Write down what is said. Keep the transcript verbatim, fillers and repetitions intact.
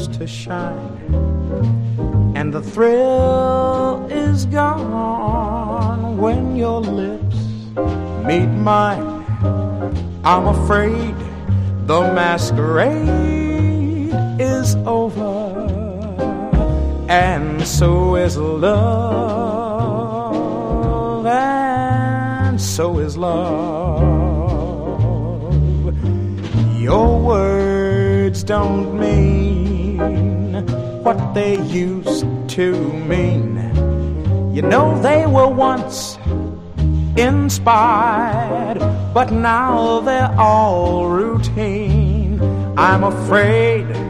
used to shine, and the thrill is gone when your lips meet mine. I'm afraid the masquerade is over, and so is love, and so is love. Your words don't mean what they used to mean. You know they were once inspired, but now they're all routine. I'm afraid